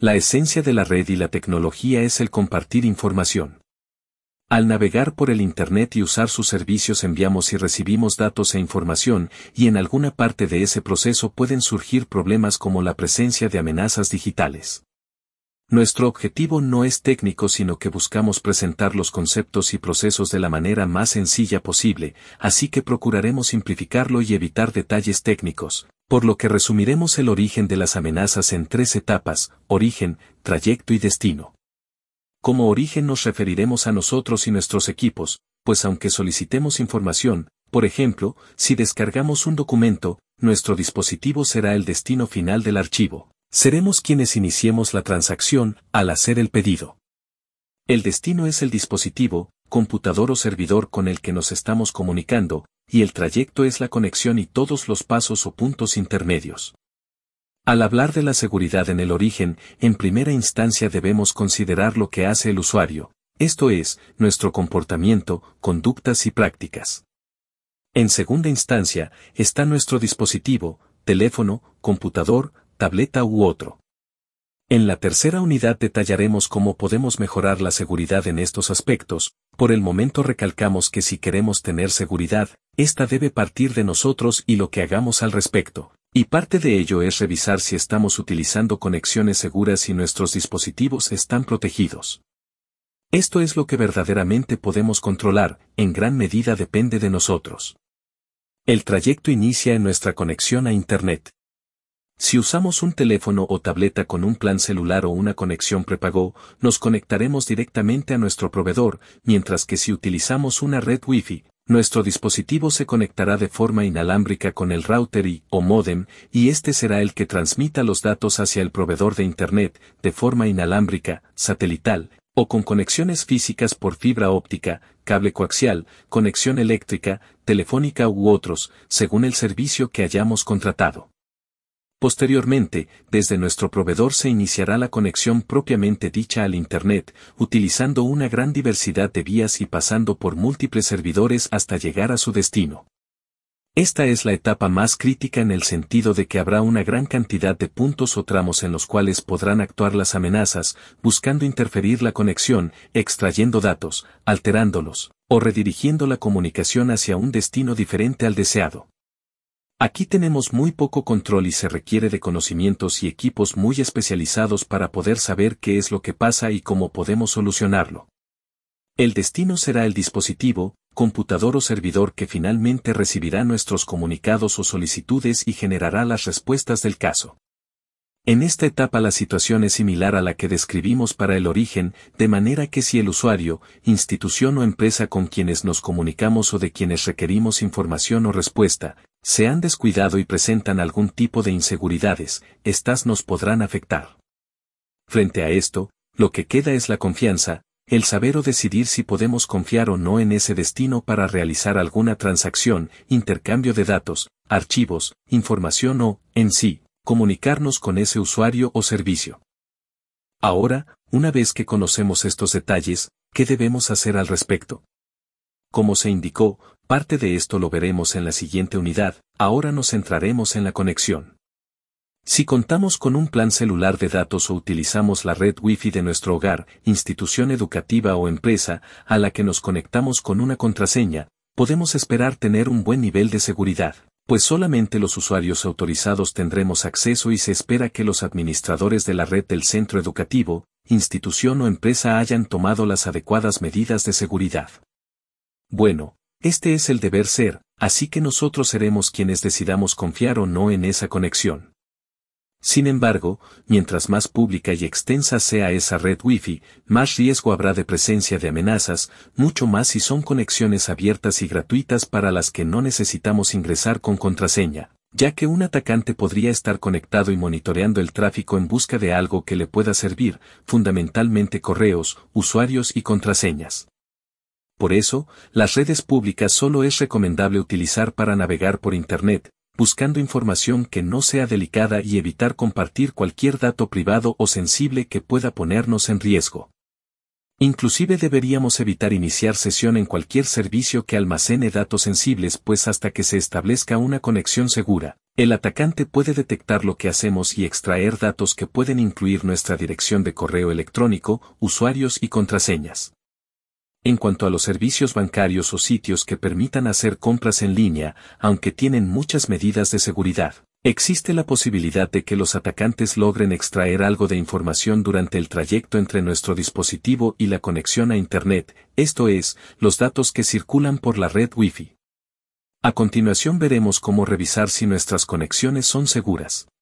La esencia de la red y la tecnología es el compartir información. Al navegar por el Internet y usar sus servicios enviamos y recibimos datos e información, y en alguna parte de ese proceso pueden surgir problemas como la presencia de amenazas digitales. Nuestro objetivo no es técnico, sino que buscamos presentar los conceptos y procesos de la manera más sencilla posible, así que procuraremos simplificarlo y evitar detalles técnicos, por lo que resumiremos el origen de las amenazas en 3 etapas: origen, trayecto y destino. Como origen nos referiremos a nosotros y nuestros equipos, pues aunque solicitemos información, por ejemplo, si descargamos un documento, nuestro dispositivo será el destino final del archivo. Seremos quienes iniciemos la transacción al hacer el pedido. El destino es el dispositivo, computador o servidor con el que nos estamos comunicando, y el trayecto es la conexión y todos los pasos o puntos intermedios. Al hablar de la seguridad en el origen, en primera instancia debemos considerar lo que hace el usuario, esto es, nuestro comportamiento, conductas y prácticas. En segunda instancia, está nuestro dispositivo, teléfono, computador, tableta u otro. En la tercera unidad detallaremos cómo podemos mejorar la seguridad en estos aspectos. Por el momento recalcamos que si queremos tener seguridad, esta debe partir de nosotros y lo que hagamos al respecto. Y parte de ello es revisar si estamos utilizando conexiones seguras y nuestros dispositivos están protegidos. Esto es lo que verdaderamente podemos controlar, en gran medida depende de nosotros. El trayecto inicia en nuestra conexión a Internet. Si usamos un teléfono o tableta con un plan celular o una conexión prepago, nos conectaremos directamente a nuestro proveedor, mientras que si utilizamos una red Wi-Fi, nuestro dispositivo se conectará de forma inalámbrica con el router o módem, y este será el que transmita los datos hacia el proveedor de Internet, de forma inalámbrica, satelital, o con conexiones físicas por fibra óptica, cable coaxial, conexión eléctrica, telefónica u otros, según el servicio que hayamos contratado. Posteriormente, desde nuestro proveedor se iniciará la conexión propiamente dicha al Internet, utilizando una gran diversidad de vías y pasando por múltiples servidores hasta llegar a su destino. Esta es la etapa más crítica en el sentido de que habrá una gran cantidad de puntos o tramos en los cuales podrán actuar las amenazas, buscando interferir la conexión, extrayendo datos, alterándolos, o redirigiendo la comunicación hacia un destino diferente al deseado. Aquí tenemos muy poco control y se requiere de conocimientos y equipos muy especializados para poder saber qué es lo que pasa y cómo podemos solucionarlo. El destino será el dispositivo, computador o servidor que finalmente recibirá nuestros comunicados o solicitudes y generará las respuestas del caso. En esta etapa la situación es similar a la que describimos para el origen, de manera que si el usuario, institución o empresa con quienes nos comunicamos o de quienes requerimos información o respuesta, se han descuidado y presentan algún tipo de inseguridades, estas nos podrán afectar. Frente a esto, lo que queda es la confianza, el saber o decidir si podemos confiar o no en ese destino para realizar alguna transacción, intercambio de datos, archivos, información o, en sí, comunicarnos con ese usuario o servicio. Ahora, una vez que conocemos estos detalles, ¿qué debemos hacer al respecto? Como se indicó, parte de esto lo veremos en la siguiente unidad, ahora nos centraremos en la conexión. Si contamos con un plan celular de datos o utilizamos la red Wi-Fi de nuestro hogar, institución educativa o empresa, a la que nos conectamos con una contraseña, podemos esperar tener un buen nivel de seguridad, pues solamente los usuarios autorizados tendremos acceso y se espera que los administradores de la red del centro educativo, institución o empresa hayan tomado las adecuadas medidas de seguridad. Bueno, este es el deber ser, así que nosotros seremos quienes decidamos confiar o no en esa conexión. Sin embargo, mientras más pública y extensa sea esa red Wi-Fi, más riesgo habrá de presencia de amenazas, mucho más si son conexiones abiertas y gratuitas para las que no necesitamos ingresar con contraseña, ya que un atacante podría estar conectado y monitoreando el tráfico en busca de algo que le pueda servir, fundamentalmente correos, usuarios y contraseñas. Por eso, las redes públicas solo es recomendable utilizar para navegar por Internet, buscando información que no sea delicada y evitar compartir cualquier dato privado o sensible que pueda ponernos en riesgo. Inclusive deberíamos evitar iniciar sesión en cualquier servicio que almacene datos sensibles, pues hasta que se establezca una conexión segura, El atacante puede detectar lo que hacemos y extraer datos que pueden incluir nuestra dirección de correo electrónico, usuarios y contraseñas. En cuanto a los servicios bancarios o sitios que permitan hacer compras en línea, aunque tienen muchas medidas de seguridad, existe la posibilidad de que los atacantes logren extraer algo de información durante el trayecto entre nuestro dispositivo y la conexión a Internet, esto es, los datos que circulan por la red Wi-Fi. A continuación veremos cómo revisar si nuestras conexiones son seguras.